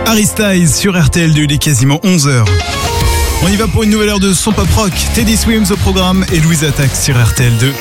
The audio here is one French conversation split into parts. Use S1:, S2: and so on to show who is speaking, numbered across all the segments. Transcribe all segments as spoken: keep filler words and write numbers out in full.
S1: Harry Styles sur R T L deux, il est quasiment onze heures. On y va pour une nouvelle heure de son pop rock. Teddy Swims au programme et Louise Attaque sur R T L deux.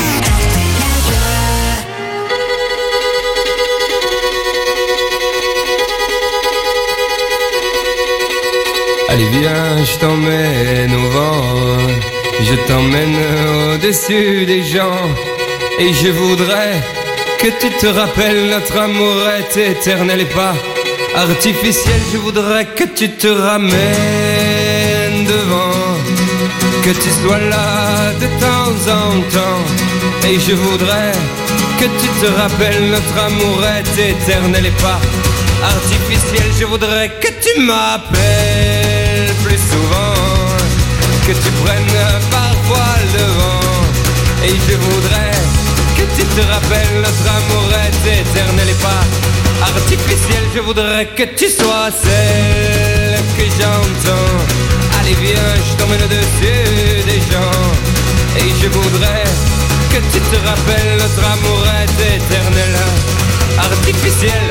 S2: Allez viens, je t'emmène au vent, je t'emmène au-dessus des gens. Et je voudrais que tu te rappelles, notre amour est éternel et pas artificiel. Je voudrais que tu te ramènes devant, que tu sois là de temps en temps. Et je voudrais que tu te rappelles, notre amour est éternel et pas artificiel. Je voudrais que tu m'appelles plus souvent, que tu prennes parfois le vent. Et je voudrais que tu te rappelles, notre amour est éternel et pas artificiel. Je voudrais que tu sois celle que j'entends. Allez viens, je t'emmène au-dessus des gens. Et je voudrais que tu te rappelles, notre amour est éternel, artificiel.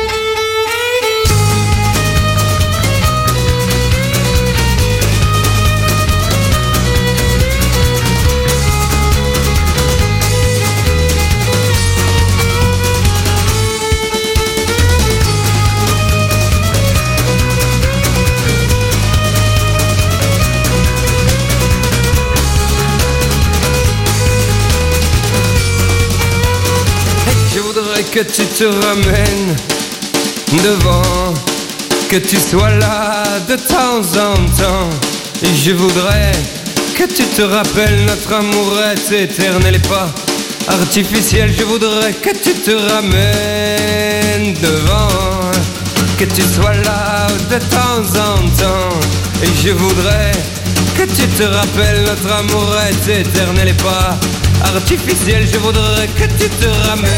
S2: Que tu te ramènes devant, que tu sois là de temps en temps. Et je voudrais que tu te rappelles, notre amour est éternel et pas artificiel. Je voudrais que tu te ramènes devant, que tu sois là de temps en temps. Et je voudrais que tu te rappelles, notre amour est éternel et pas artificiel. Je voudrais que tu te ramènes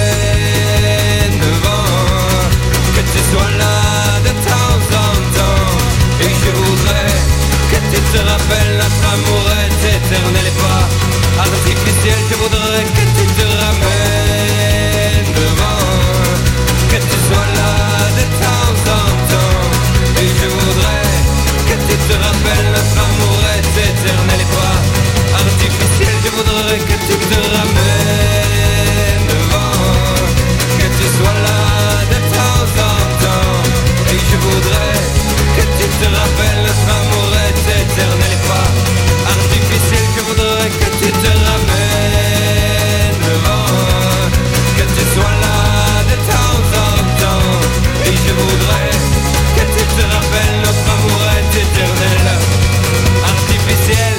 S2: devant, que tu sois là de temps en temps. Et je voudrais que tu te rappelles, notre amour est éternel et pas artificiel. Je voudrais que tu te ramènes devant, que tu sois là de temps en temps. Et je voudrais que tu te rappelles, notre amour est éternel et pas artificiel. Je voudrais que tu te ramènes devant, que tu sois là de temps en temps. Et je voudrais que tu te rappelles, notre amour est éternel et pas artificiel. Je voudrais que tu te ramènes devant, que tu sois là de temps en temps. Et je voudrais que tu te rappelles, notre amour est éternel, artificiel.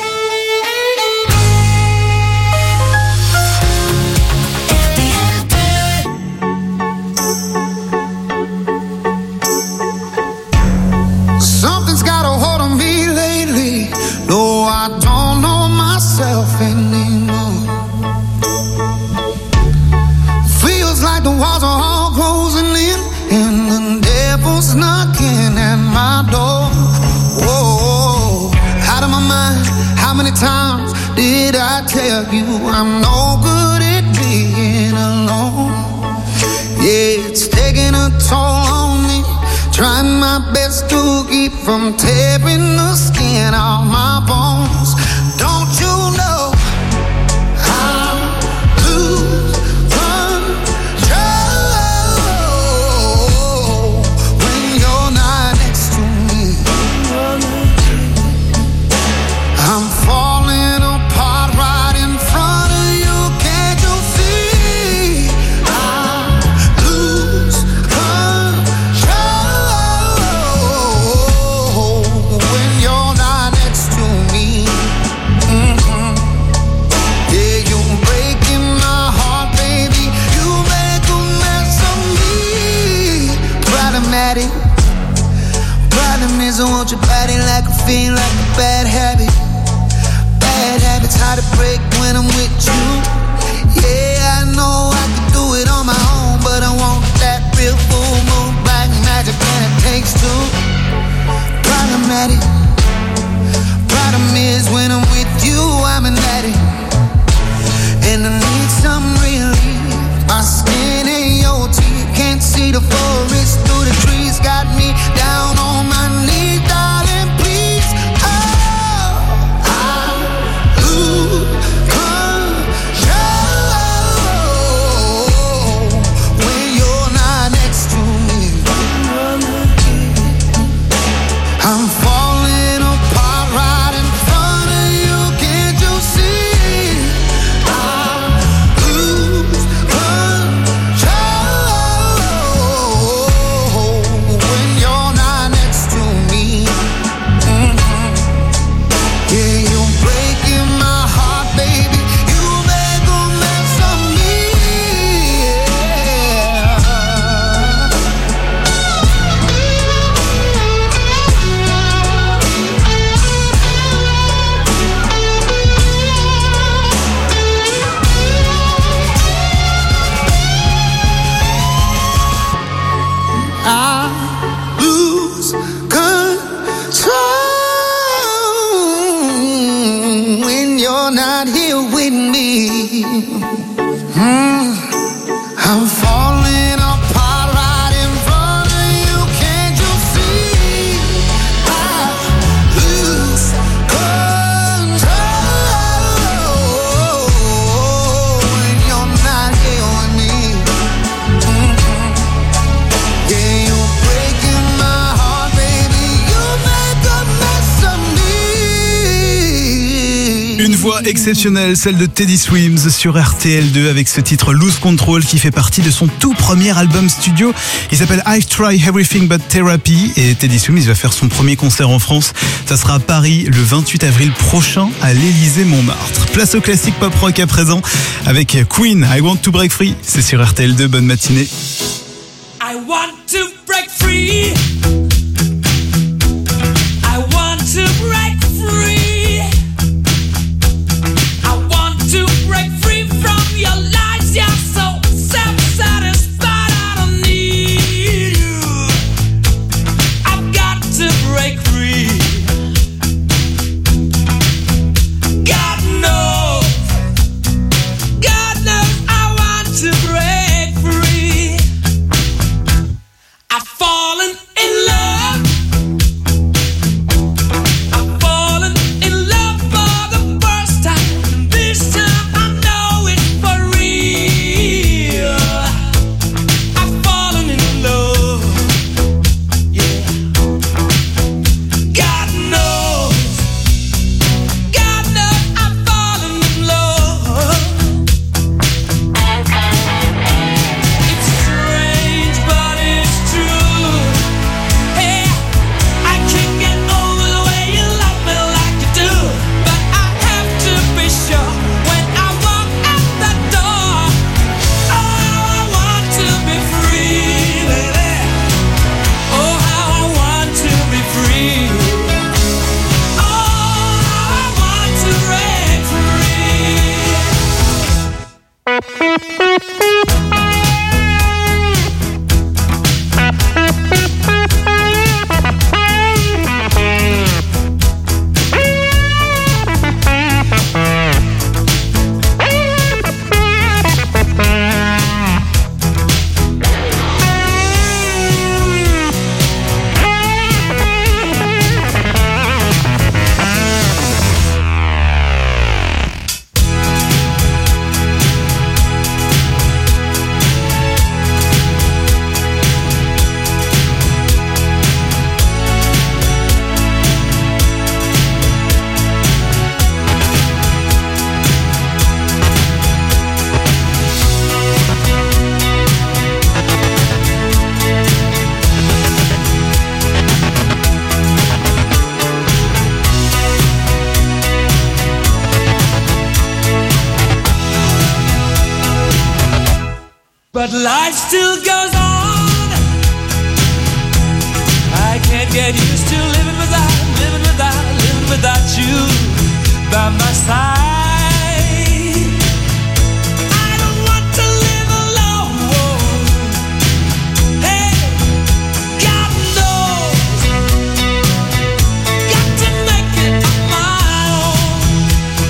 S3: Did I tell you I'm no good at being alone? Yeah, it's taking a toll on me, trying my best to keep from tearing the skin off my bones. Don't you know I lose control when you're not next to me? I'm falling apart right in front of you. Can't you see? I lose control when you're not next to me. Mm-hmm. Yeah, you're breaking my heart, baby. You make a mess of me. Problematic. Problem is I want your body like a fiend, like a bad habit. Bad habits hard to break when I'm with you. Yeah, I know I can do it on my own, but I want that real full moon black magic, and it takes two. Problematic. Problem is when I'm with you, I'm an addict, and I need some relief. My skin ain't your teeth, can't see the forest through the trees, got me down
S1: voix exceptionnelle, celle de Teddy Swims sur R T L deux avec ce titre Lose Control qui fait partie de son tout premier album studio. Il s'appelle I've Tried Everything But Therapy et Teddy Swims va faire son premier concert en France. Ça sera à Paris le vingt-huit avril prochain à l'Élysée-Montmartre. Place au classique pop rock à présent avec Queen, I Want to Break Free. C'est sur R T L deux, bonne matinée.
S4: I want to break free. I want to break free. I want to break free from your lies. You're so self-satisfied. I don't need you. I've got to break free. God knows, God knows I want to break free. I've fallen in love. I've fallen in love for the first time. This time I know it's for real. I've fallen in love. Yeah. God knows. God knows I've fallen in love. It's strange, but it's true. Hey, I can't get over the way you love me like you do. But I have to be sure when I walk out the door. Oh, how I want to be free, baby. Oh, how I want to be free. Oh, how I want to break free. But life still goes on. I can't get used to living without, living without, living without you by my side. I don't want to live alone. Hey, God knows. Got to make it on my own.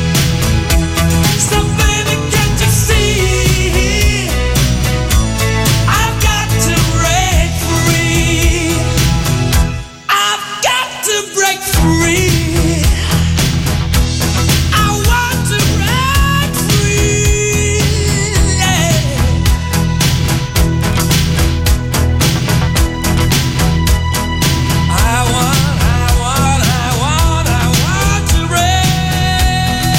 S4: So baby, can't you see? I've got to break free. I've got to break free. I want to break free. Yeah. I want, I want, I want, I want to break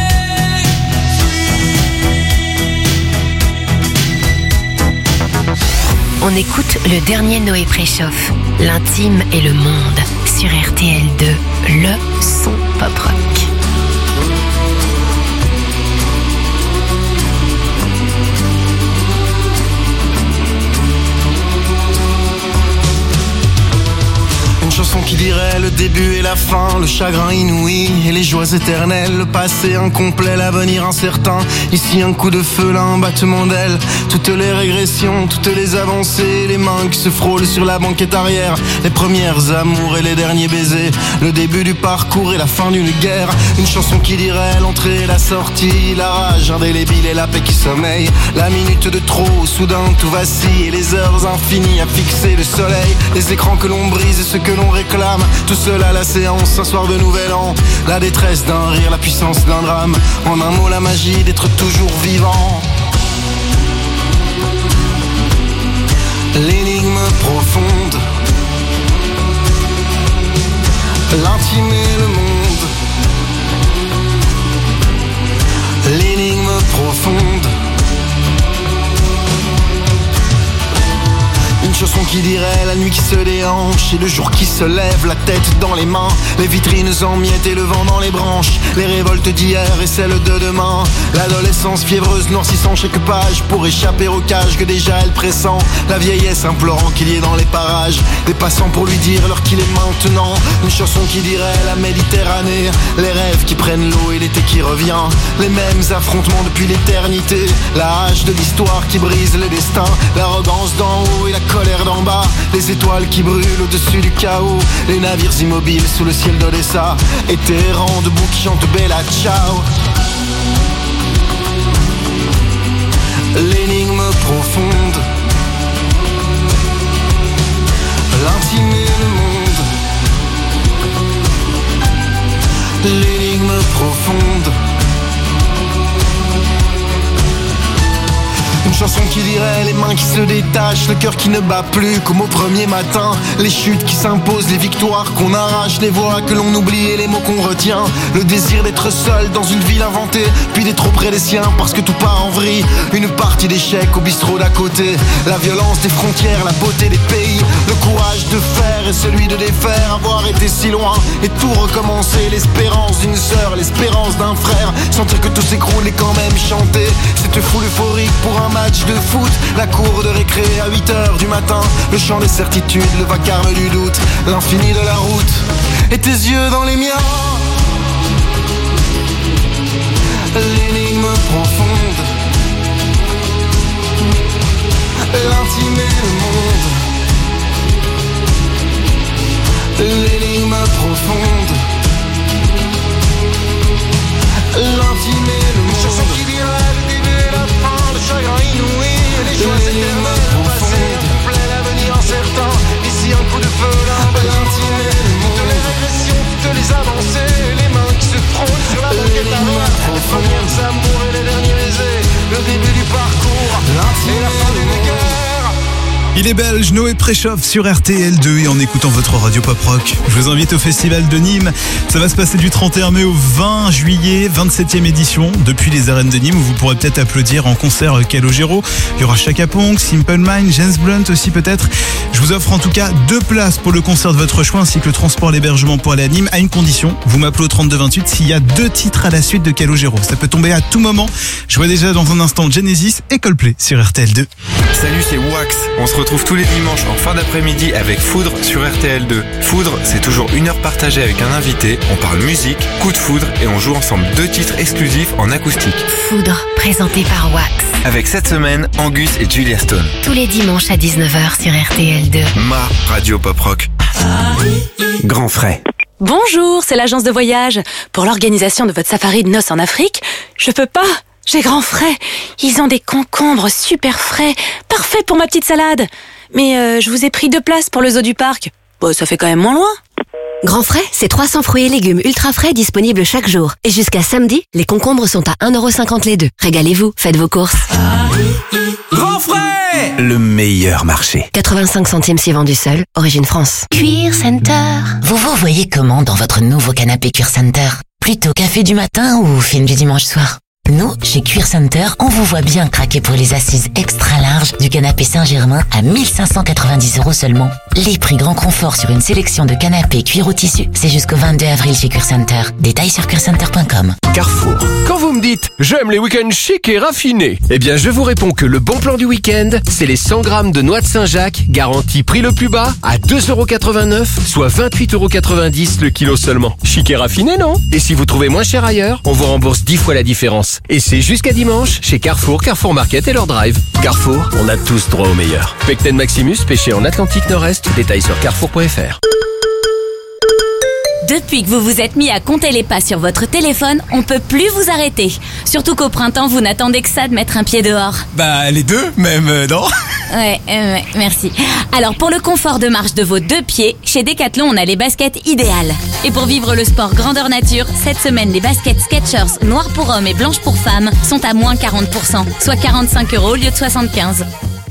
S4: free.
S5: On écoute le dernier Noé Préchauffe, l'intime et le monde, sur R T L deux, le son pop rock.
S6: Une chanson qui dirait le début et la fin, le chagrin inouï et les joies éternelles, le passé incomplet, l'avenir incertain. Ici un coup de feu, là un battement d'aile. Toutes les régressions, toutes les avancées, les mains qui se frôlent sur la banquette arrière, les premières amours et les derniers baisers, le début du parcours et la fin d'une guerre. Une chanson qui dirait l'entrée et la sortie, la rage indélébile et la paix qui sommeille, la minute de trop, soudain tout vacille, et les heures infinies à fixer le soleil, les écrans que l'on brise et ce que l'on réclame, tout seul à la séance, un soir de nouvel an, la détresse d'un rire, la puissance d'un drame, en un mot la magie d'être toujours vivant. L'énigme profonde, l'intime et le monde, chanson qui dirait la nuit qui se déhanche et le jour qui se lève, la tête dans les mains, les vitrines en miettes et le vent dans les branches, les révoltes d'hier et celles de demain, l'adolescence fiévreuse noircissant chaque page pour échapper au cage que déjà elle pressent, la vieillesse implorant qu'il y ait dans les parages des passants pour lui dire l'heure qu'il est maintenant, une chanson qui dirait la Méditerranée, les rêves qui prennent l'eau et l'été qui revient, les mêmes affrontements depuis l'éternité, la hache de l'histoire qui brise les destins, l'arrogance d'en haut et la colère d'en bas, les étoiles qui brûlent au-dessus du chaos, les navires immobiles sous le ciel d'Odessa, et tes errants debout qui chantent Bella Ciao. L'énigme profonde, l'intime et le monde, l'énigme profonde. Une chanson qui dirait les mains qui se détachent, le cœur qui ne bat plus comme au premier matin, les chutes qui s'imposent, les victoires qu'on arrache, les voix que l'on oublie et les mots qu'on retient, le désir d'être seul dans une ville inventée, puis d'être auprès des siens parce que tout part en vrille, une partie d'échecs au bistrot d'à côté, la violence des frontières, la beauté des pays, le courage de faire et celui de défaire, avoir été si loin et tout recommencer, l'espérance d'une sœur, l'espérance d'un frère, sentir que tout s'écroule et quand même chanter, cette foule euphorique pour un match de foot, la cour de récré à huit heures du matin, le chant des certitudes, le vacarme du doute, l'infini de la route, et tes yeux dans les miens, l'énigme profonde, l'intime et le monde, l'énigme profonde, l'intime et le monde, chanson qui dirait le début et la fin, le chagrin inouï, les joies éternelles, le passé incomplet, l'avenir incertain, ici un coup de feu, là, l'intime et le monde, toutes les régressions, toutes les avancées, les mains qui se frôlent sur la banquette arrière, les premiers amours et les derniers baisers, le début du parcours, et la fin d'une guerre.
S1: Il est belge, Noé Préchoff sur R T L deux et en écoutant votre radio pop rock. Je vous invite au festival de Nîmes. Ça va se passer du trente et un mai au vingt juillet, vingt-septième édition, depuis les arènes de Nîmes où vous pourrez peut-être applaudir en concert Calogero. Il y aura Chaka Ponk, Simple Minds, James Blunt aussi peut-être. Je vous offre en tout cas deux places pour le concert de votre choix ainsi que le transport et l'hébergement pour aller à Nîmes à une condition. Vous m'appelez au trente-deux vingt-huit s'il y a deux titres à la suite de Calogero. Ça peut tomber à tout moment. Je vois déjà dans un instant Genesis et Coldplay sur R T L deux.
S7: Salut, c'est Wax. On se retrouve tous les dimanches en fin d'après-midi avec Foudre sur R T L deux. Foudre, c'est toujours une heure partagée avec un invité. On parle musique, coup de foudre et on joue ensemble deux titres exclusifs en acoustique.
S5: Foudre, présenté par Wax.
S7: Avec cette semaine, Angus et Julia Stone.
S5: Tous les dimanches à dix-neuf heures sur R T L deux.
S7: Ma radio pop rock. Grand frais.
S8: Bonjour, c'est l'agence de voyage. Pour l'organisation de votre safari de noces en Afrique, je peux pas. J'ai grand frais. Ils ont des concombres super frais, parfaits pour ma petite salade. Mais euh, je vous ai pris deux places pour le zoo du parc. Bon, ça fait quand même moins loin.
S5: Grand frais, c'est trois cents fruits et légumes ultra frais disponibles chaque jour. Et jusqu'à samedi, les concombres sont à un euro cinquante les deux. Régalez-vous, faites vos courses.
S2: Grand frais,
S7: le meilleur marché.
S5: quatre-vingt-cinq centimes si vendu seul, origine France.
S9: Cuir Center. Vous vous voyez comment dans votre nouveau canapé Cuir Center? Plutôt café du matin ou film du dimanche soir? Nous, chez Cuir Center, on vous voit bien craquer pour les assises extra larges du canapé Saint-Germain à mille cinq cent quatre-vingt-dix euros seulement. Les prix grand confort sur une sélection de canapés cuir au tissu, c'est jusqu'au vingt-deux avril chez Cuir Center. Détails sur cuir center point com.
S7: Carrefour.
S10: Quand vous me dites « j'aime les week-ends chics et raffinés », eh bien je vous réponds que le bon plan du week-end, c'est les cent grammes de noix de Saint-Jacques, garantie prix le plus bas, à deux euros quatre-vingt-neuf, soit vingt-huit euros quatre-vingt-dix le kilo seulement. Chic et raffiné, non? Et si vous trouvez moins cher ailleurs, on vous rembourse dix fois la différence. Et c'est jusqu'à dimanche chez Carrefour, Carrefour Market et leur drive. Carrefour, on a tous droit au meilleur. Pecten Maximus, pêché en Atlantique Nord-Est, détails sur carrefour point f r.
S8: Depuis que vous vous êtes mis à compter les pas sur votre téléphone, on peut plus vous arrêter. Surtout qu'au printemps, vous n'attendez que ça de mettre un pied dehors.
S1: Bah les deux même, euh, non?
S8: Ouais, euh, ouais, merci. Alors pour le confort de marche de vos deux pieds, chez Decathlon, on a les baskets idéales. Et pour vivre le sport grandeur nature, cette semaine, les baskets Skechers noires pour hommes et blanches pour femmes sont à moins quarante pour cent, soit quarante-cinq euros au lieu de soixante-quinze.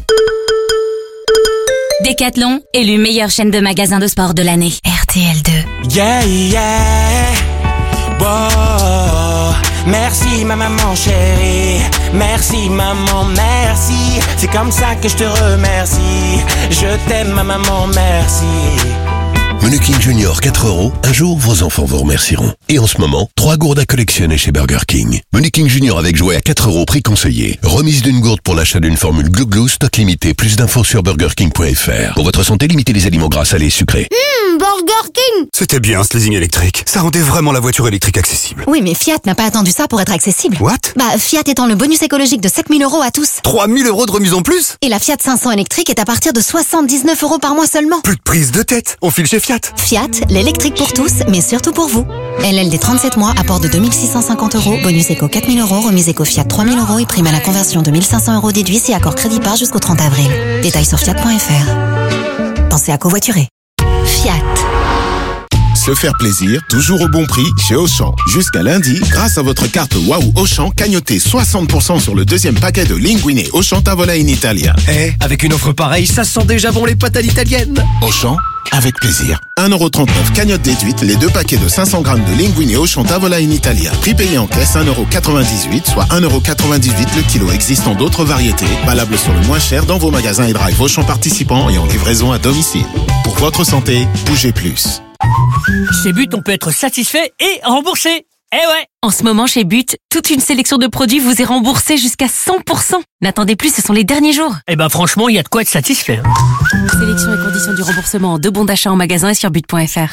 S8: Decathlon, élu meilleure chaîne de magasins de sport de l'année.
S5: R T L deux.
S2: yeah, yeah, wow.
S11: Merci ma maman chérie, merci maman, merci. C'est comme ça que je te remercie. Je t'aime ma maman, merci.
S12: Menu King Junior quatre euros, un jour vos enfants vous remercieront. Et en ce moment, trois gourdes à collectionner chez Burger King. Menu King Junior avec jouet à quatre euros, prix conseillé. Remise d'une gourde pour l'achat d'une formule Glou Glou, stock limité. Plus d'infos sur burger king point f r. Pour votre santé, limitez les aliments gras, salés et sucrés.
S13: Hum, Burger King.
S14: C'était bien ce leasing électrique. Ça rendait vraiment la voiture électrique accessible.
S15: Oui, mais Fiat n'a pas attendu ça pour être accessible.
S14: What?
S15: Bah, Fiat étend le bonus écologique de sept mille euros à tous.
S14: trois mille euros de remise en plus?
S15: Et la Fiat cinq cents électrique est à partir de soixante-dix-neuf euros par mois seulement.
S14: Plus de prise de tête. On file chez Fiat.
S15: Fiat, l'électrique pour tous, mais surtout pour vous. L L D trente-sept mois, apport de deux mille six cent cinquante euros, bonus éco quatre mille euros, remise éco Fiat trois mille euros et prime à la conversion de mille cinq cents euros déduit si accord crédit par jusqu'au trente avril. Détails sur fiat point f r. Pensez à covoiturer. Fiat.
S16: Se faire plaisir, toujours au bon prix chez Auchan. Jusqu'à lundi, grâce à votre carte Waouh Auchan, cagnotez soixante pour cent sur le deuxième paquet de Linguine Auchan Tavola in Italia.
S10: Eh, avec une offre pareille, ça sent déjà bon les pâtes à l'italienne.
S16: Auchan, avec plaisir. un euro trente-neuf cagnotte déduite, les deux paquets de cinq cents grammes de Linguine Auchan Tavola in Italia. Prix payé en caisse un euro quatre-vingt-dix-huit, soit un euro quatre-vingt-dix-huit le kilo. Existant d'autres variétés, valables sur le moins cher dans vos magasins et drive Auchan participants et en livraison à domicile. Pour votre santé, bougez plus.
S17: Chez But, on peut être satisfait et remboursé. Eh ouais!
S18: En ce moment, chez But, toute une sélection de produits vous est remboursée jusqu'à cent pour cent. N'attendez plus, ce sont les derniers jours.
S17: Eh ben franchement, il y a de quoi être satisfait.
S18: Sélection et conditions du remboursement en deux bons d'achat en magasin et sur but point f r.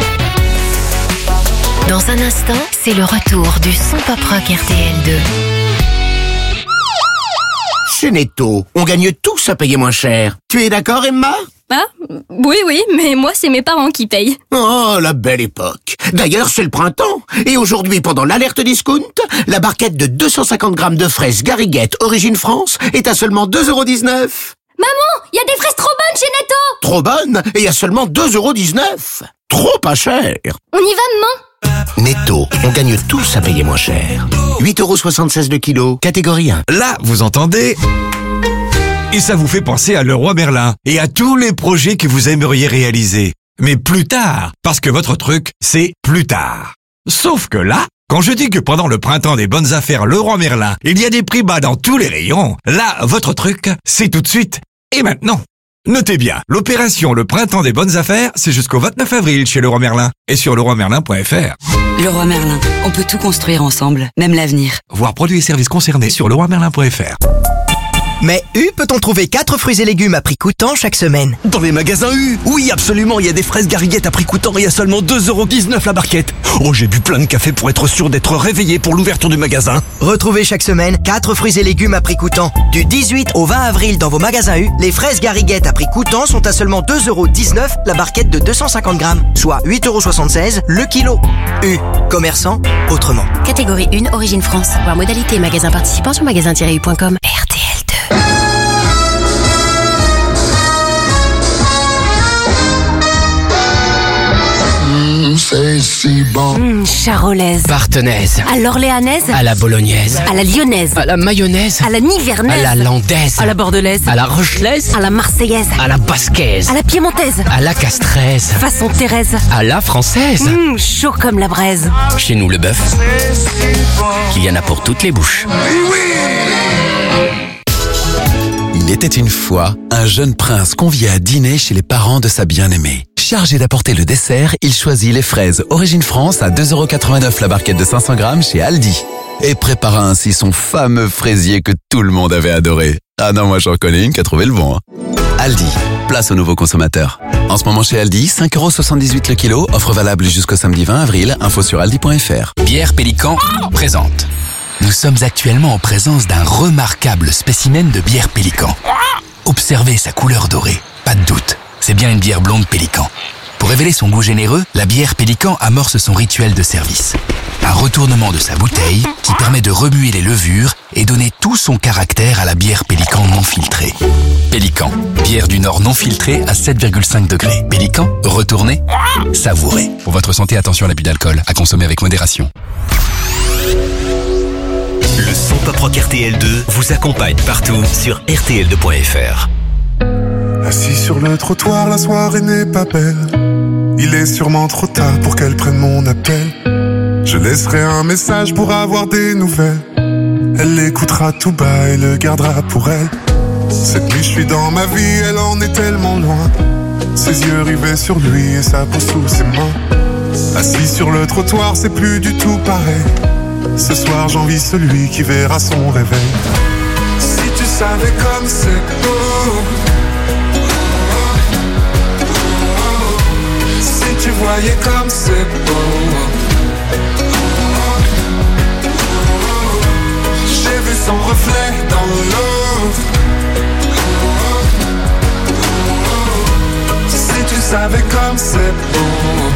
S5: Dans un instant, c'est le retour du son pop rock R T L deux.
S19: Chez Netto, on gagne tous à payer moins cher. Tu es d'accord, Emma?
S20: Ah, oui, oui, mais moi, c'est mes parents qui payent.
S19: Oh, la belle époque. D'ailleurs, c'est le printemps. Et aujourd'hui, pendant l'alerte discount, la barquette de deux cent cinquante grammes de fraises Garriguette Origine France est à seulement deux euros dix-neuf.
S20: Maman, il y a des fraises trop bonnes chez Netto!
S19: Trop bonnes et à seulement deux euros dix-neuf. Trop pas cher.
S20: On y va, maman?
S19: Netto, on gagne tous à payer moins cher. huit euros soixante-seize le kilo, catégorie un.
S21: Là, vous entendez? Et ça vous fait penser à Leroy Merlin et à tous les projets que vous aimeriez réaliser. Mais plus tard, parce que votre truc, c'est plus tard. Sauf que là, quand je dis que pendant le printemps des bonnes affaires Leroy Merlin, il y a des prix bas dans tous les rayons, là, votre truc, c'est tout de suite et maintenant. Notez bien, l'opération Le Printemps des bonnes affaires, c'est jusqu'au vingt-neuf avril chez Leroy Merlin et sur leroy merlin point f r.
S22: Leroy Merlin, on peut tout construire ensemble, même l'avenir.
S21: Voir produits et services concernés sur leroy merlin point f r.
S23: Mais U peut-on trouver quatre fruits et légumes à prix coûtant chaque semaine?
S10: Dans les magasins U, oui absolument, il y a des fraises Garriguette à prix coûtant et à seulement deux euros dix-neuf la barquette. Oh, j'ai bu plein de café pour être sûr d'être réveillé pour l'ouverture du magasin.
S23: Retrouvez chaque semaine quatre fruits et légumes à prix coûtant. Du dix-huit au vingt avril dans vos magasins U, les fraises Garriguette à prix coûtant sont à seulement deux euros dix-neuf la barquette de deux cent cinquante grammes, soit huit euros soixante-seize le kilo. U, commerçant autrement.
S5: Catégorie un, Origine France. Voir modalité magasin participant sur magasin tiret u point com. R T L deux.
S18: C'est si bon. Mmh, charolaise.
S10: Partenaise.
S18: À l'orléanaise.
S10: À la bolognaise.
S18: À la lyonnaise.
S10: À la mayonnaise.
S18: À la nivernaise.
S10: À la landaise.
S18: À la bordelaise.
S10: À la rochelaise.
S18: À la marseillaise.
S10: À la basquaise.
S18: À la piémontaise.
S10: À la castraise.
S18: Façon Thérèse.
S10: À la française.
S18: Mmh, chaud comme la braise.
S10: Chez nous, le bœuf, il y en a pour toutes les bouches.
S24: Il était une fois un jeune prince convié à dîner chez les parents de sa bien-aimée. Chargé d'apporter le dessert, il choisit les fraises Origine France à deux euros quatre-vingt-neuf la barquette de cinq cents grammes chez Aldi. Et prépara ainsi son fameux fraisier que tout le monde avait adoré. Ah non, moi j'en connais une qui a trouvé le bon. Hein. Aldi, place aux nouveaux consommateurs. En ce moment chez Aldi, cinq euros soixante-dix-huit le kilo, offre valable jusqu'au samedi vingt avril, info sur aldi point f r.
S25: Bière Pélican présente. Nous sommes actuellement en présence d'un remarquable spécimen de bière Pélican. Observez sa couleur dorée, pas de doute, c'est bien une bière blonde Pélican. Pour révéler son goût généreux, la bière Pélican amorce son rituel de service. Un retournement de sa bouteille qui permet de remuer les levures et donner tout son caractère à la bière Pélican non filtrée. Pélican, bière du Nord non filtrée à sept virgule cinq degrés. Pélican, retournez, savourez. Pour votre santé, attention à l'abus d'alcool, à consommer avec modération.
S26: Le son pop rock R T L deux vous accompagne partout sur R T L deux point F R.
S27: Assis sur le trottoir, la soirée n'est pas belle. Il est sûrement trop tard pour qu'elle prenne mon appel. Je laisserai un message pour avoir des nouvelles. Elle l'écoutera tout bas et le gardera pour elle. Cette nuit je suis dans ma vie, elle en est tellement loin. Ses yeux rivés sur lui et sa peau sous ses mains. Assis sur le trottoir, c'est plus du tout pareil. Ce soir j'envie celui qui verra son réveil. Si tu savais comme c'est beau, si tu voyais comme c'est beau. J'ai vu son reflet dans l'eau. Si tu savais comme c'est beau.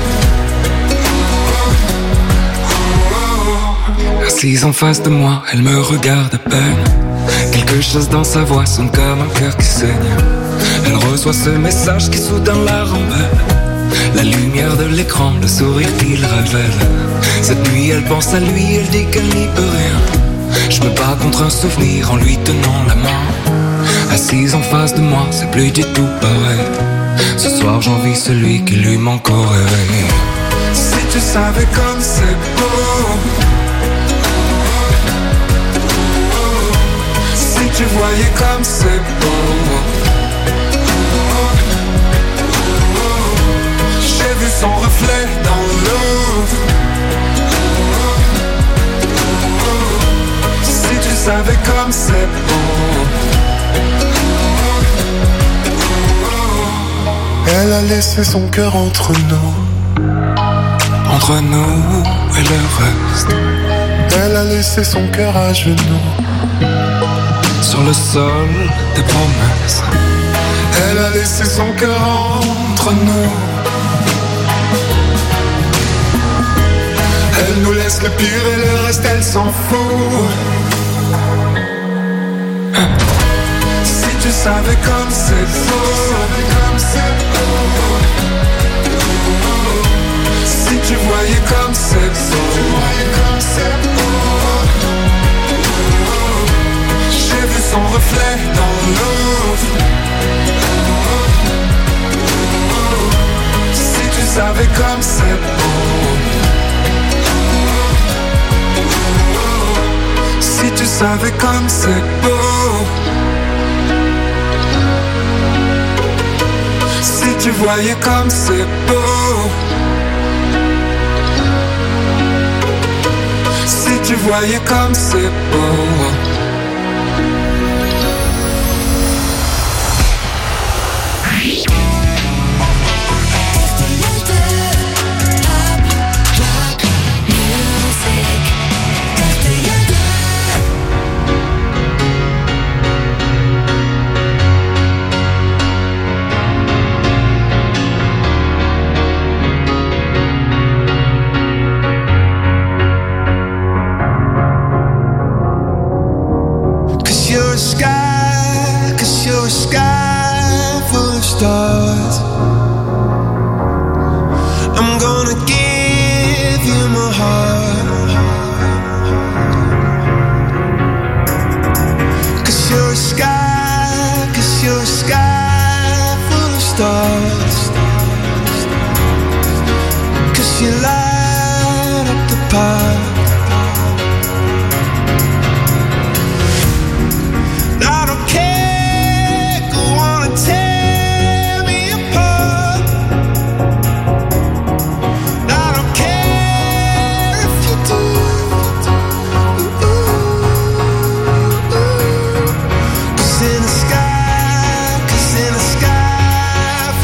S1: Assise en face de moi, elle me regarde à peine. Quelque chose dans sa voix sonne comme un cœur qui saigne. Elle reçoit ce message qui soudain la rembelle. La lumière de l'écran, le sourire qu'il révèle. Cette nuit elle pense à lui, elle dit qu'elle n'y peut rien. Je me bats contre un souvenir en lui tenant la main. Assise en face de moi, c'est plus du tout pareil. Ce soir j'envie celui qui lui manque au réveil.
S27: Si tu savais comme c'est beau. Si tu voyais comme c'est beau. J'ai vu son reflet dans l'eau. Si tu savais comme c'est beau. Elle a laissé son cœur entre nous.
S1: Entre nous et le reste.
S27: Elle a laissé son cœur à genoux.
S1: Sur le sol des promesses.
S27: Elle a laissé son cœur entre nous. Elle nous laisse le pire et le reste elle s'en fout. Si tu savais comme c'est beau. Si tu voyais comme c'est beau. J'ai vu son reflet dans l'eau. Si tu savais comme c'est beau. Si tu savais comme c'est beau. Si tu voyais comme c'est beau. Si tu voyais comme c'est beau.
S3: Stars. I'm gonna give you my heart. Cause you're a sky, cause you're a sky full of stars. Cause you light up the park. I don't care, go on and tell.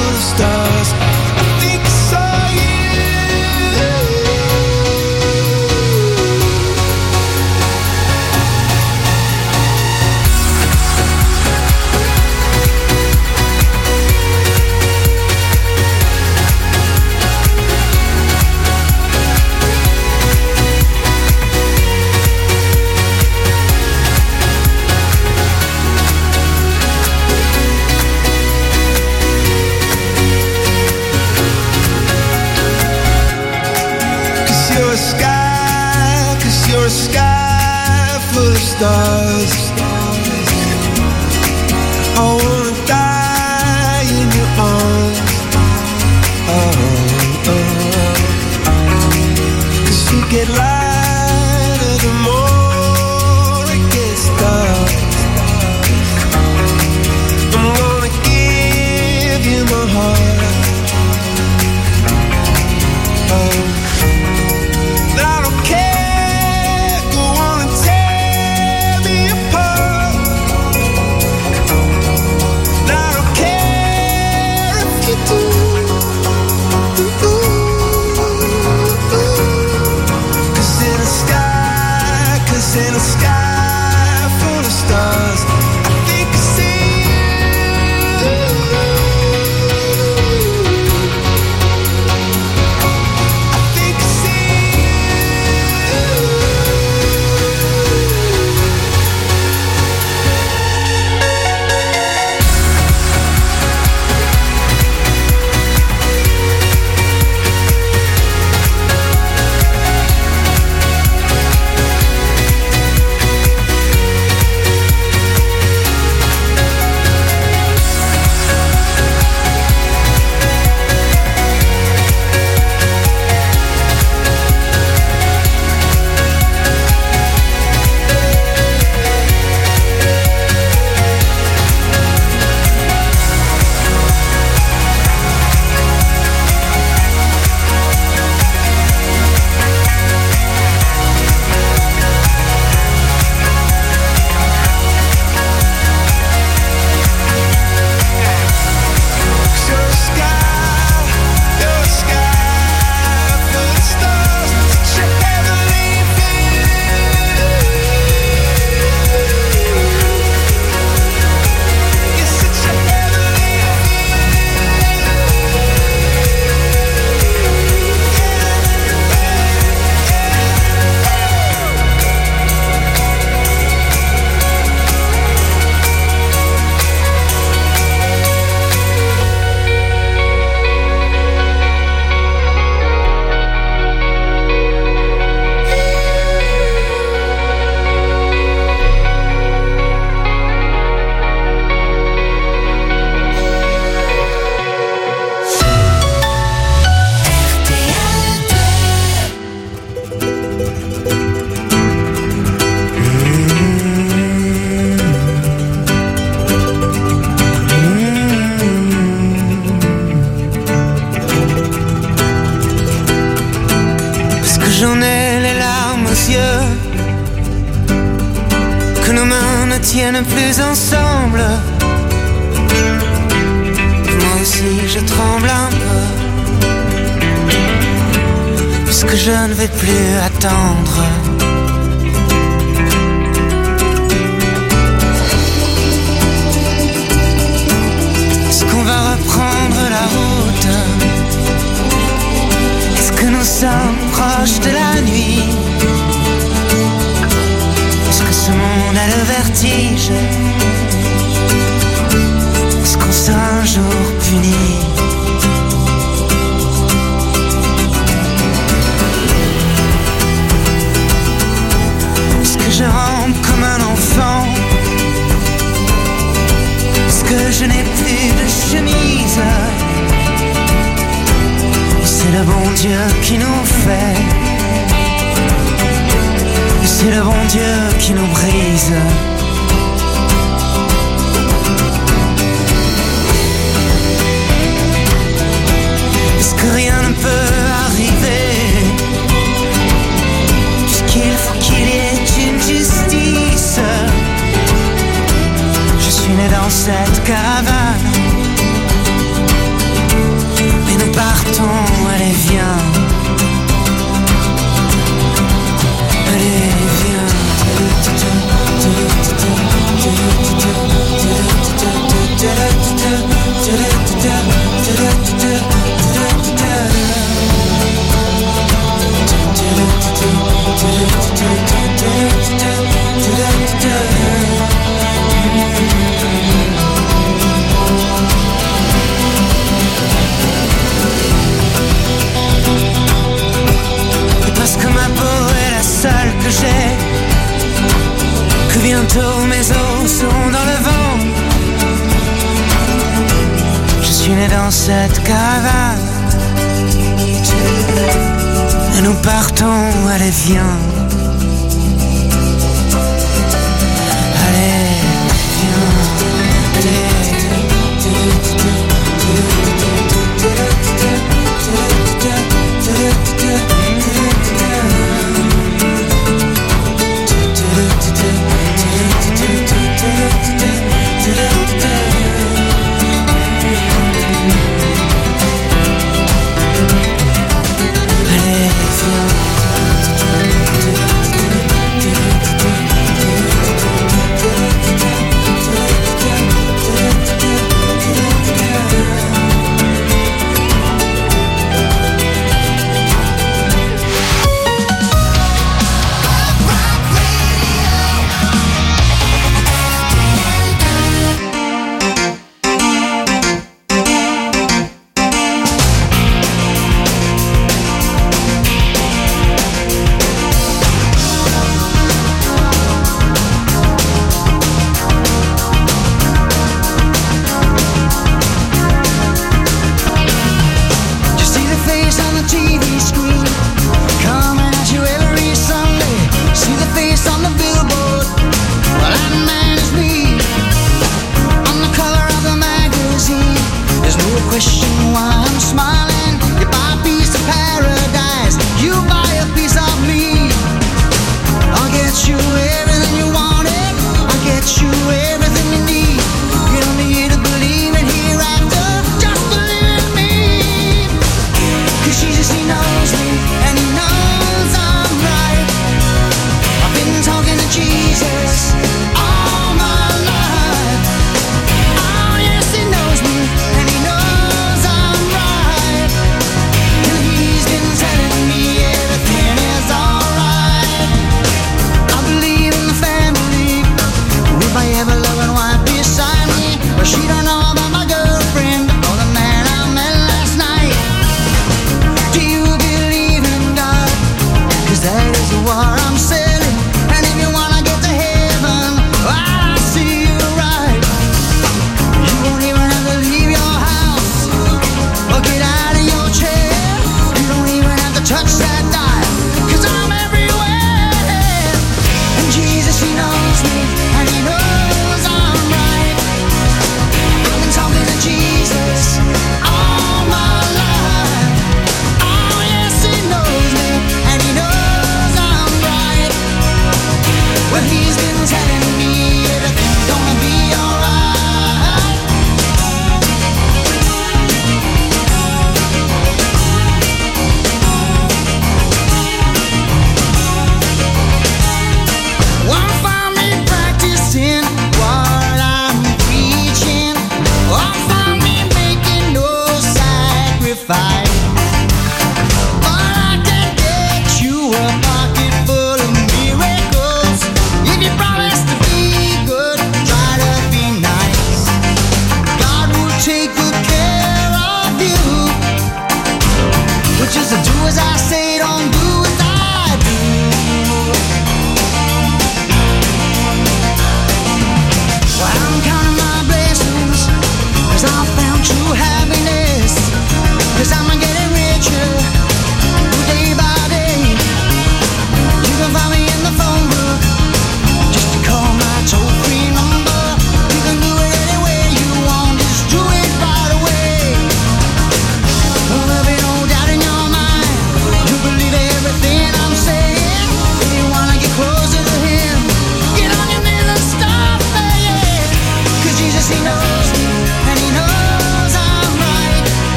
S3: Stars. I think I saw you.
S2: reviennent plus ensemble. Moi aussi je tremble un peu, puisque je ne vais plus attendre. Est-ce qu'on va reprendre la route? Est-ce que nous sommes proches de la nuit? Est-ce que ce monde a le vertige? Est-ce qu'on sera un jour puni? Est-ce que je rampe comme un enfant? Est-ce que je n'ai plus de chemise? C'est le bon Dieu qui nous fait, c'est le bon Dieu qui nous brise. Est-ce que rien ne peut arriver? Puisqu'il faut qu'il y ait une justice. Je suis né dans cette caravane, et nous partons, allez viens. Allez viens. Et parce que ma peau est la seule que j'ai, que bientôt mes os seront dans le vent. Je suis né dans cette caravane, et nous partons, allez viens. Allez viens, allez. Allez, viens.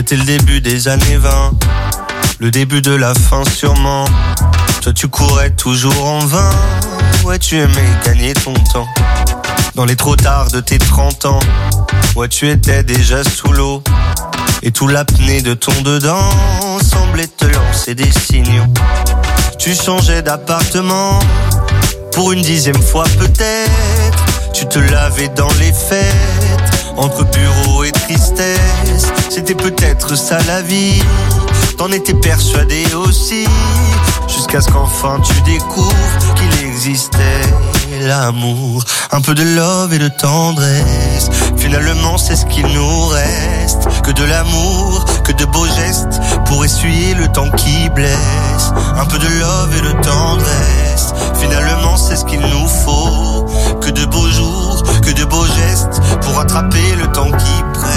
S4: C'était le début des années vingt, le début de la fin sûrement. Toi tu courais toujours en vain, ouais tu aimais gagner ton temps. Dans les trop tard de tes trente ans, ouais tu étais déjà sous l'eau. Et tout l'apnée de ton dedans semblait te lancer des signaux. Tu changeais d'appartement, pour une dixième fois peut-être. Tu te lavais dans les fêtes, entre bureau et tristesse. C'était peut-être ça la vie, t'en étais persuadé aussi. Jusqu'à ce qu'enfin tu découvres qu'il existait l'amour. Un peu de love et de tendresse, finalement c'est ce qu'il nous reste. Que de l'amour, que de beaux gestes, pour essuyer le temps qui blesse. Un peu de love et de tendresse, finalement c'est ce qu'il nous faut. Que de beaux jours, que de beaux gestes, pour attraper le temps qui presse.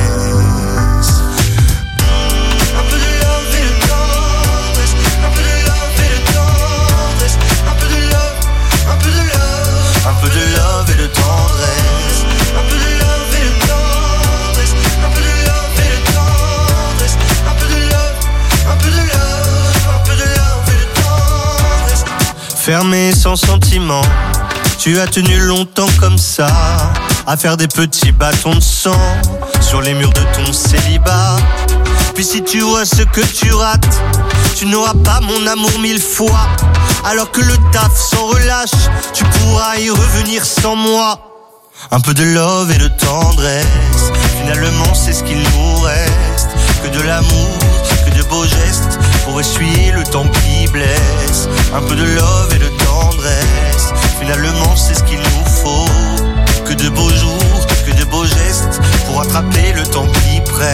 S4: Un peu de love et de tendresse, un peu de love et de tendresse, un peu de love et de tendresse, un peu de love, un peu de love, un peu de love et de tendresse. Fermé sans sentiment, tu as tenu longtemps comme ça, à faire des petits bâtons de sang sur les murs de ton célibat. Puis si tu vois ce que tu rates, tu n'auras pas mon amour mille fois. Alors que le taf s'en relâche, tu pourras y revenir sans moi. Un peu de love et de tendresse, finalement c'est ce qu'il nous reste. Que de l'amour, que de beaux gestes, pour essuyer le temps qui blesse. Un peu de love et de tendresse, finalement c'est ce qu'il nous faut. Que de beaux jours, que de beaux gestes, pour attraper le temps qui presse.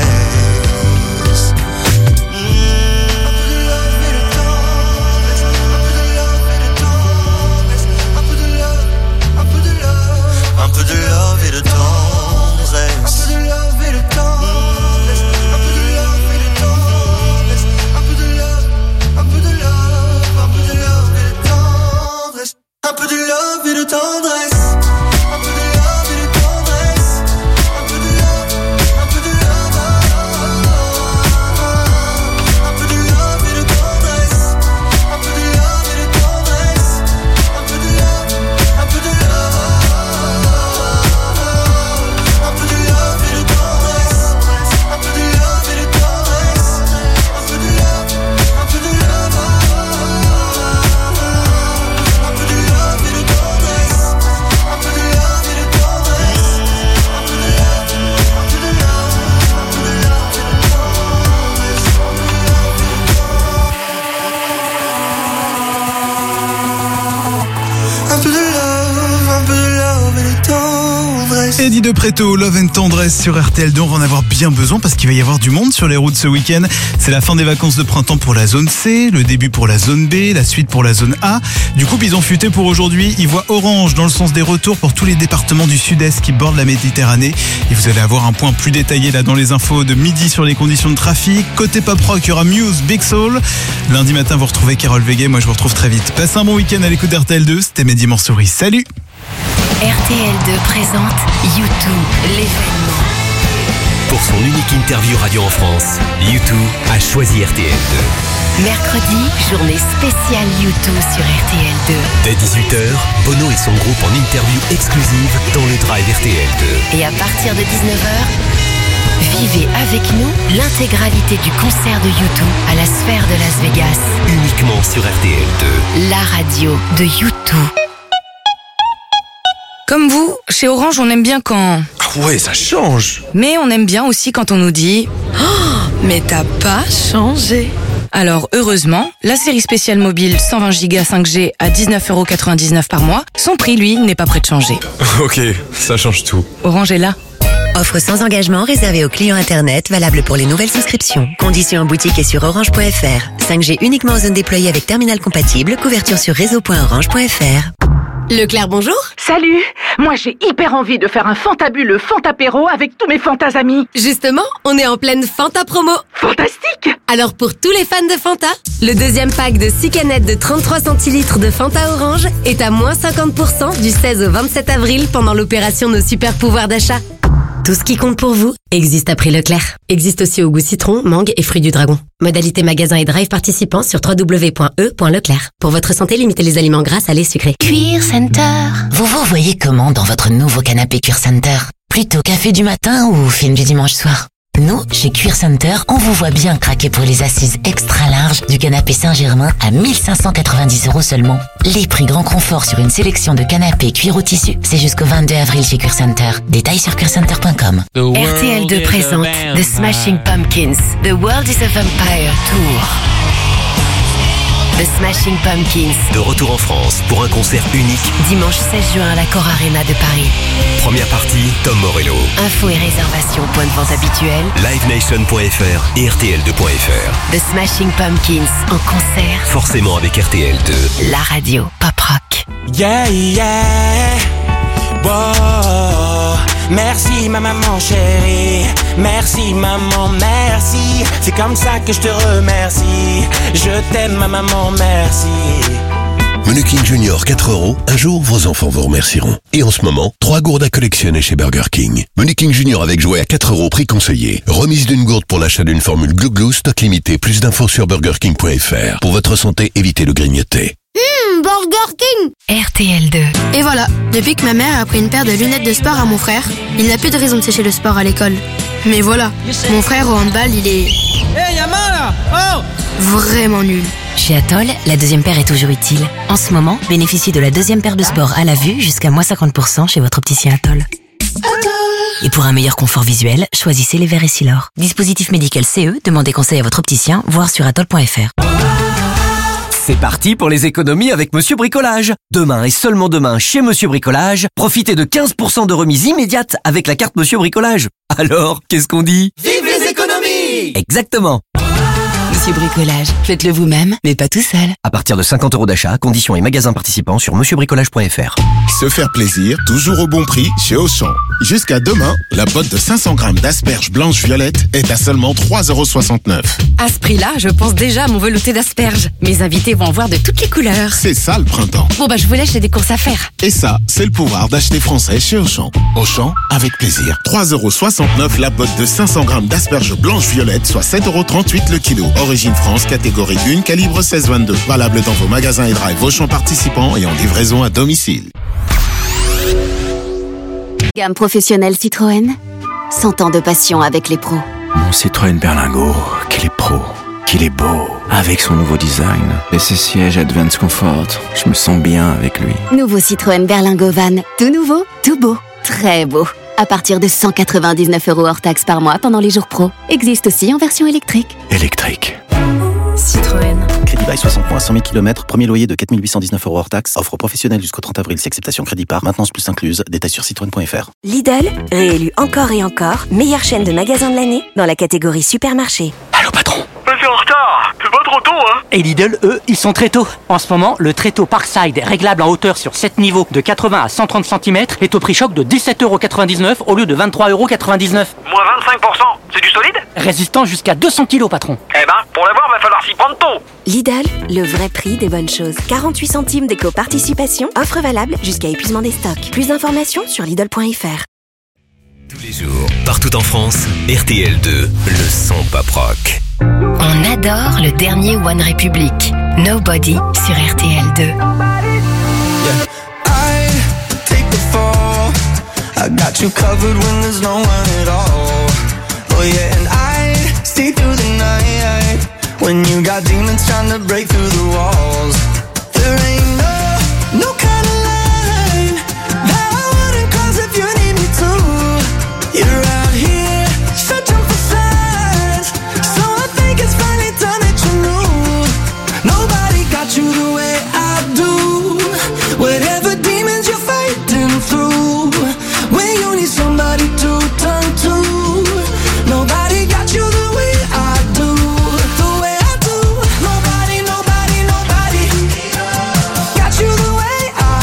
S4: Un peu de love et de tendresse, un peu de love et de tendresse, un peu de love et de tendresse, un peu de love, un peu de love, un peu de love et de tendresse, un peu de love et de tendresse, un peu de love et de tendresse, un peu de love, un peu de love, un peu de love et de tendresse, un peu de love et de tendresse, un peu de love, un peu de love.
S6: Eddie de Preto, Love and Tendresse sur R T L deux. On va en avoir bien besoin parce qu'il va y avoir du monde sur les routes ce week-end. C'est la fin des vacances de printemps pour la zone C, le début pour la zone B, la suite pour la zone A. Du coup, ils ont futé pour aujourd'hui. Ils voient orange dans le sens des retours pour tous les départements du sud-est qui bordent la Méditerranée. Et vous allez avoir un point plus détaillé là dans les infos de midi sur les conditions de trafic. Côté pop rock, il y aura Muse, Big Soul. Lundi matin, vous retrouvez Carole Véguet. Moi, je vous retrouve très vite. Passez un bon week-end à l'écoute d'R T L deux. C'était Mehdi Mansouri. Salut!
S5: R T L deux présente U deux, l'événement.
S26: Pour son unique interview radio en France, U deux a choisi R T L deux.
S5: Mercredi, journée spéciale U deux sur R T L deux.
S26: Dès dix-huit heures, Bono et son groupe en interview exclusive dans le Drive R T L deux.
S5: Et à partir de dix-neuf heures, vivez avec nous l'intégralité du concert de U deux à la Sphère de Las Vegas.
S26: Uniquement sur R T L deux.
S5: La radio de U deux.
S7: Comme vous, chez Orange, on aime bien quand...
S10: Ah ouais, ça change.
S7: Mais on aime bien aussi quand on nous dit oh, mais t'as pas changé. Alors, heureusement, la série spéciale mobile cent vingt giga cinq G à dix-neuf euros quatre-vingt-dix-neuf par mois, son prix, lui, n'est pas prêt de changer.
S10: Ok, ça change tout.
S7: Orange est là.
S5: Offre sans engagement réservée aux clients Internet, valable pour les nouvelles souscriptions. Conditions en boutique et sur orange point f r. cinq G uniquement en zone déployée avec terminal compatible. Couverture sur réseau point orange point f r. Leclerc, bonjour.
S8: Salut. Moi, j'ai hyper envie de faire un fantabuleux Fantapéro avec tous mes Fantas amis.
S9: Justement, on est en pleine Fanta promo.
S8: Fantastique.
S9: Alors, pour tous les fans de Fanta, le deuxième pack de six canettes de trente-trois centilitres de Fanta Orange est à moins cinquante pour cent du seize au vingt-sept avril pendant l'opération Nos super pouvoirs d'achat. Tout ce qui compte pour vous existe à prix Leclerc. Existe aussi au goût citron, mangue et fruits du dragon. Modalité magasin et drive participants sur w w w point e point leclerc. Pour votre santé, limitez les aliments gras, salés, sucrés.
S11: Cuir Center. Vous vous voyez comment dans votre nouveau canapé Cuir Center? Plutôt café du matin ou film du dimanche soir? Nous, chez Cuir Center, on vous voit bien craquer pour les assises extra larges du canapé Saint-Germain à mille cinq cent quatre-vingt-dix euros seulement. Les prix grand confort sur une sélection de canapés cuir au tissu, c'est jusqu'au vingt-deux avril chez Cuir Center. Détails sur cuir center point com.
S5: R T L deux présente The Smashing Pumpkins, The World is a Vampire Tour. The Smashing Pumpkins.
S26: De retour en France pour un concert unique.
S5: Dimanche seize juin à l'Accor Arena de Paris.
S26: Première partie, Tom Morello.
S5: Infos et réservations, point de vente habituel.
S26: live nation point f r et r t l deux point f r.
S5: The Smashing Pumpkins en concert.
S26: Forcément avec R T L deux.
S5: La radio pop rock.
S2: Yeah, yeah. Wow. Merci ma maman chérie. Merci maman, merci. C'est comme ça que je te remercie. Je t'aime ma maman, merci.
S12: Menu King Junior quatre euros. Un jour, vos enfants vous remercieront. Et en ce moment, trois gourdes à collectionner chez Burger King. Menu King Junior avec jouet à quatre euros, prix conseillé. Remise d'une gourde pour l'achat d'une formule Glou Glou, stock limité. Plus d'infos sur burger king point f r. Pour votre santé, évitez le grignoter.
S13: Hum, Burger King.
S5: R T L deux.
S13: Et voilà, depuis que ma mère a pris une paire de lunettes de sport à mon frère, il n'a plus de raison de sécher le sport à l'école. Mais voilà, mon frère au handball, il est...
S2: Hey, Yaman là! Oh!
S13: Vraiment nul.
S11: Chez Atoll, la deuxième paire est toujours utile. En ce moment, bénéficiez de la deuxième paire de sport à la vue jusqu'à moins cinquante pour cent chez votre opticien Atoll. Et pour un meilleur confort visuel, choisissez les verres Essilor. Dispositif médical C E, demandez conseil à votre opticien, voire sur atoll point f r.
S14: C'est parti pour les économies avec Monsieur Bricolage. Demain et seulement demain chez Monsieur Bricolage, profitez de quinze pour cent de remise immédiate avec la carte Monsieur Bricolage. Alors, qu'est-ce qu'on dit?
S2: Vive les économies!
S14: Exactement.
S11: Monsieur Bricolage, faites-le vous-même, mais pas tout seul.
S14: À partir de cinquante euros d'achat, conditions et magasins participants sur monsieur bricolage point f r.
S15: Se faire plaisir, toujours au bon prix chez Auchan. Jusqu'à demain, la botte de cinq cents grammes d'asperges blanches violettes est à seulement trois euros soixante-neuf.
S7: À ce prix-là, je pense déjà à mon velouté d'asperges. Mes invités vont en voir de toutes les couleurs.
S15: C'est ça le printemps.
S7: Bon bah je vous laisse, j'ai des courses à faire.
S15: Et ça, c'est le pouvoir d'acheter français chez Auchan. Auchan, avec plaisir. trois euros soixante-neuf la botte de cinq cents grammes d'asperges blanches violettes, soit sept euros trente-huit le kilo. Origine France, catégorie un, calibre seize vingt-deux. Valable dans vos magasins et drive Auchan participants et en livraison à domicile.
S16: Gamme professionnelle Citroën. cent ans de passion avec les pros.
S17: Mon Citroën Berlingo, qu'il est pro, qu'il est beau. Avec son nouveau design et ses sièges Advance Comfort, je me sens bien avec lui.
S16: Nouveau Citroën Berlingo Van. Tout nouveau, tout beau, très beau. À partir de cent quatre-vingt-dix-neuf euros hors taxe par mois pendant les jours pro. Existe aussi en version électrique.
S17: Électrique.
S16: Citroën.
S28: Crédit bail soixante points, cent mille kilomètres, premier loyer de quatre mille huit cent dix-neuf euros hors taxe, offre professionnelle jusqu'au trente avril, si acceptation crédit par, maintenance plus incluse, détails sur citroën point f r.
S29: Lidl, réélu encore et encore, meilleure chaîne de magasins de l'année dans la catégorie supermarché.
S30: Allô patron? Je suis en retard, c'est pas trop tôt hein?
S31: Et Lidl, eux, ils sont très tôt. En ce moment, le tréteau Parkside, réglable en hauteur sur sept niveaux de quatre-vingts à cent trente centimètres, est au prix choc de dix-sept euros quatre-vingt-dix-neuf au lieu de vingt-trois euros quatre-vingt-dix-neuf.
S30: Moins vingt-cinq pour cent, c'est du solide?
S31: Résistant jusqu'à deux cents kilos, patron.
S30: Eh ben, pour l'avoir, va falloir s'y prendre tôt.
S29: Lidl, le vrai prix des bonnes choses. quarante-huit centimes d'éco-participation, offre valable jusqu'à épuisement des stocks. Plus d'informations sur lidl point f r.
S26: Tous les jours, partout en France, R T L deux, le son pop rock.
S5: On adore le dernier One Republic, Nobody sur R T L deux.
S3: Yeah. I take the fall. I got you covered when there's no one at all. Oh yeah, and I stay through the night when you got demons trying to break through the walls. There ain't no, no kind of line that I wouldn't cross if you need me to. You're out here searching for signs, so I think it's finally time that you knew. Nobody got you the way I do. Whatever demons you're fighting through, when you need somebody to turn to, nobody got you the way I do. The way I do. Nobody, nobody, nobody got you the way I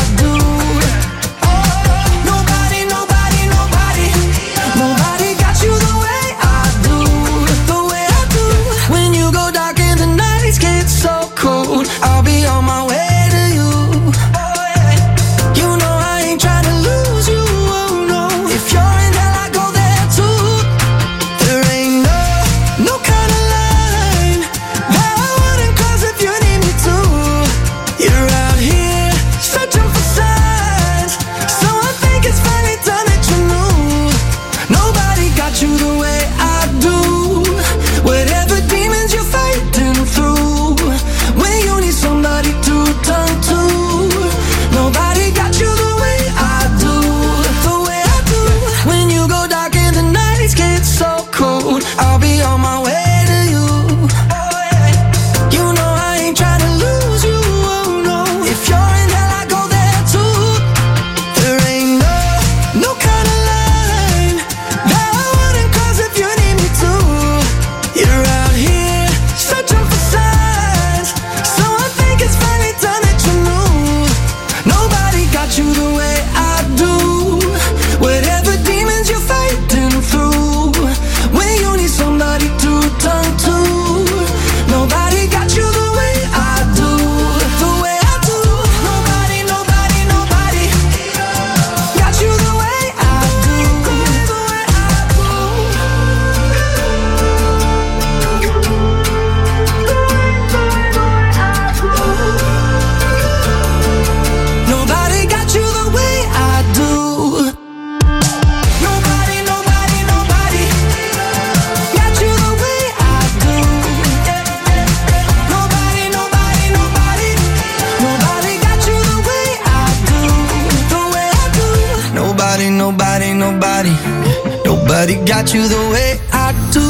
S3: nobody, nobody got you the way I do.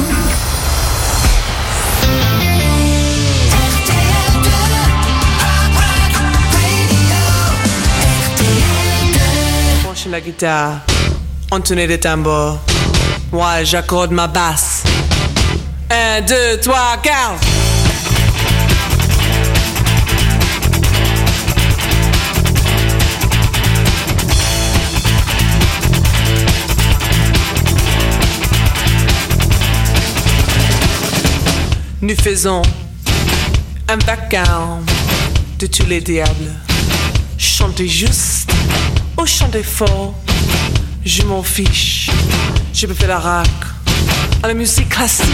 S1: Branchez la guitare, entonnez les tambours. Moi j'accorde ma basse. Un, deux, trois, quatre. Nous faisons un vacarme de tous les diables. Chantez juste ou chantez fort, je m'en fiche. Je peux faire la rock à la musique classique.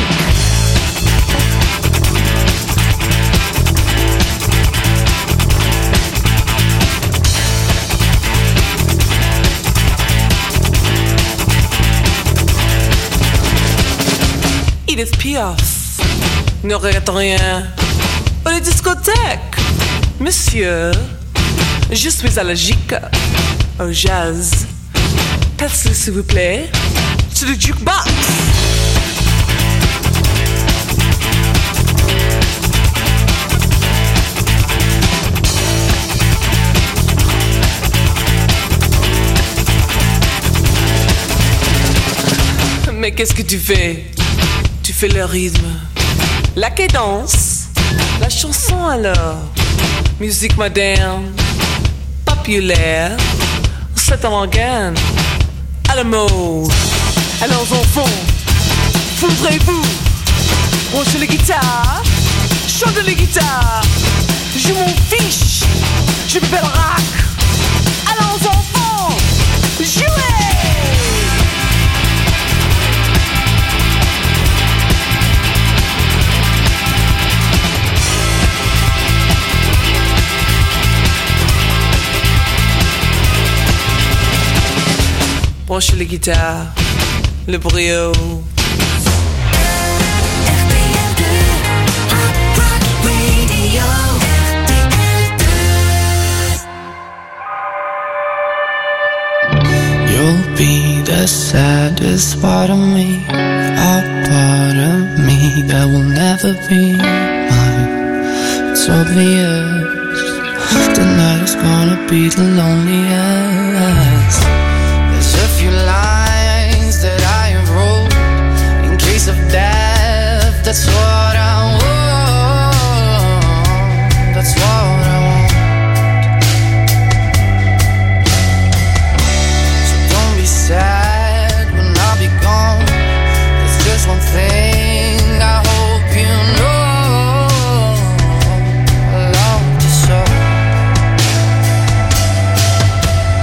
S1: Edith Piaf ne regrette rien pour les discothèques. Monsieur, je suis allergique au jazz. Passez s'il vous plaît sur le jukebox. Mais qu'est-ce que tu fais? Tu fais le rythme, la cadence, la chanson alors. Musique moderne, populaire, c'est en organe, à la mode. Alors enfants, foudrez-vous, branchez les guitares, chantez les guitares. Je m'en fiche, je peux faire le rock. Alors enfants, jouez! Branchez les guitares, le brio.
S3: You'll be the saddest part of me, a part of me that will never be mine. It's obvious, tonight is gonna be the loneliest. A few lines that I have wrote in case of death. That's what I want. That's what I want. So don't be sad when I'll be gone. There's just one thing I hope you know. I love you so.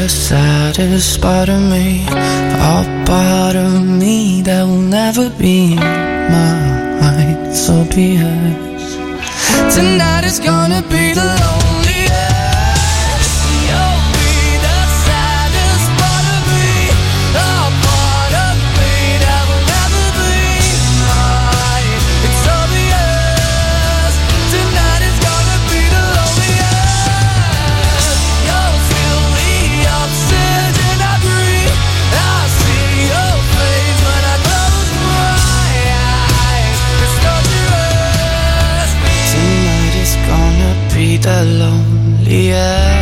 S3: the saddest part of me, a part of me that will never be mine. So be it. Tonight is gonna be the loneliest. You'll be the saddest part of me, a part of me that will never be mine. It's obvious. Tonight is gonna be the loneliest. You'll feel the oxygen I breathe. I see your face when I close my eyes. It's dangerous. Tonight is gonna be the loneliest.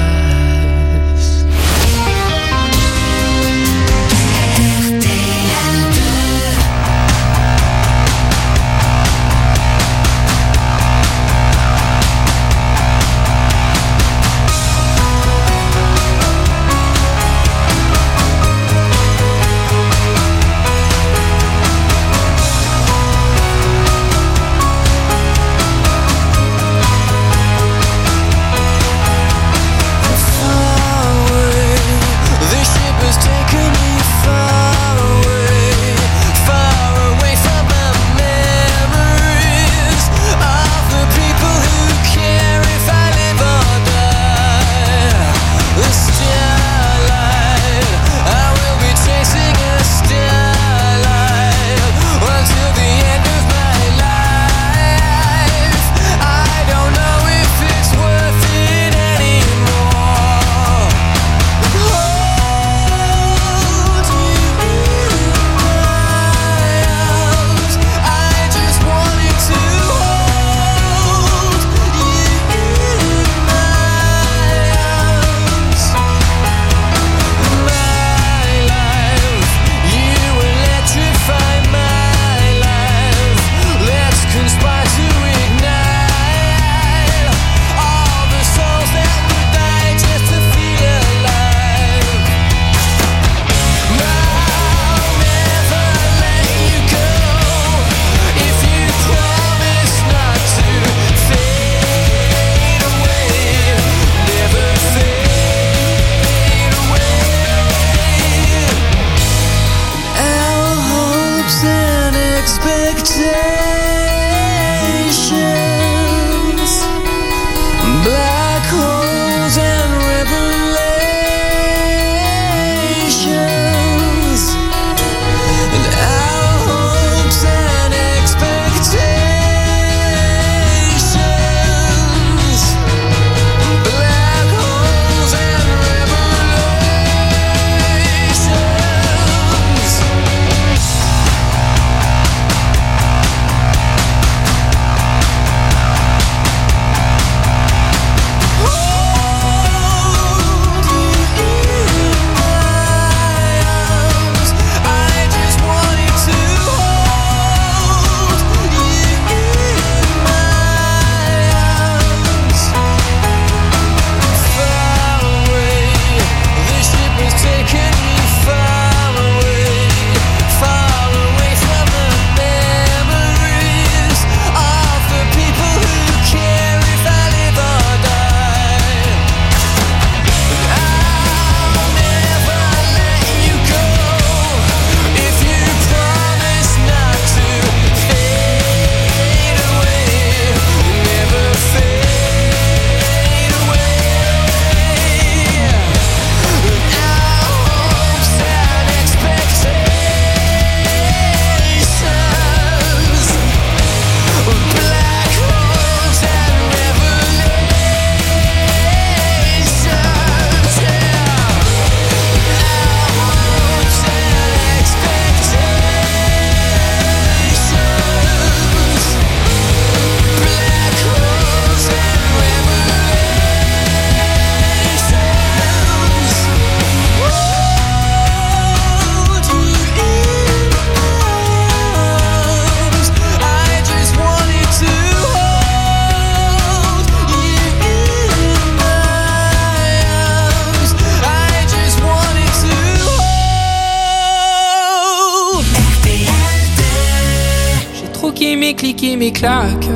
S4: mes clics et mes claques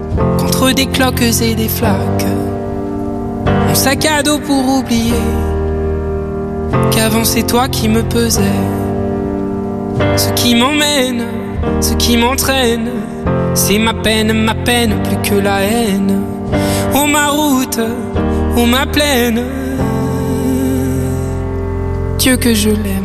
S4: contre des cloques et des flaques. Mon sac à dos pour oublier qu'avant c'est toi qui me pesais. Ce qui m'emmène, ce qui m'entraîne, c'est ma peine, ma peine plus que la haine. Oh ma route, oh ma plaine, Dieu que je l'aime.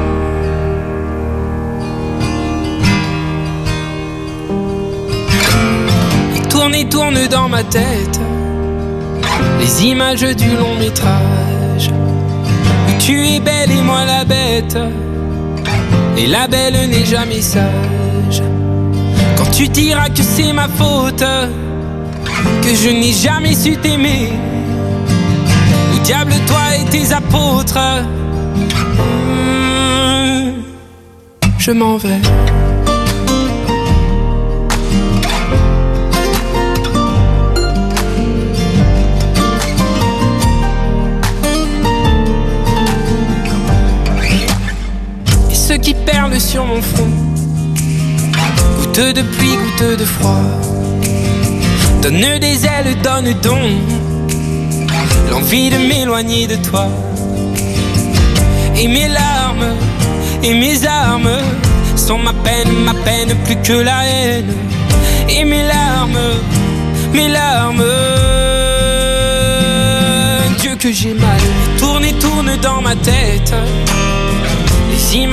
S4: Et tourne et tourne dans ma tête les images du long métrage où tu es belle et moi la bête. Et la belle n'est jamais sage. Quand tu diras que c'est ma faute, que je n'ai jamais su t'aimer, au diable toi et tes apôtres, mmh, je m'en vais. Et ceux qui perlent sur mon front, goutte de pluie, goutte de froid, donne des ailes, donne donc l'envie de m'éloigner de toi. Et mes larmes, et mes armes sont ma peine, ma peine plus que la haine. Et mes larmes, mes larmes, Dieu que j'ai mal. Tourne et tourne dans ma tête les images